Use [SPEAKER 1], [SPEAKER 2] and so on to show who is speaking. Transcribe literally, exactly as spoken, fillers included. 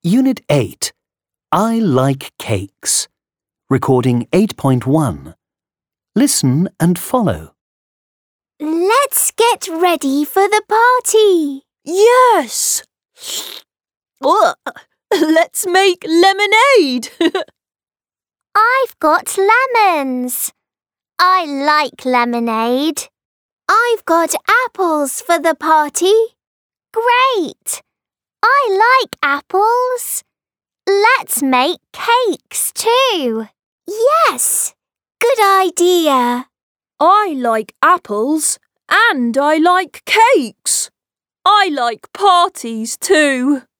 [SPEAKER 1] Unit eight. I like cakes. Recording eight point one. Listen and follow.
[SPEAKER 2] Let's get ready for the party.
[SPEAKER 3] Yes! Ugh. Let's make lemonade.
[SPEAKER 2] I've got lemons. I like lemonade. I've got apples for the party. Great! I like apples. Let's make cakes too. Yes! Good idea.
[SPEAKER 3] I like apples and I like cakes. I like parties too.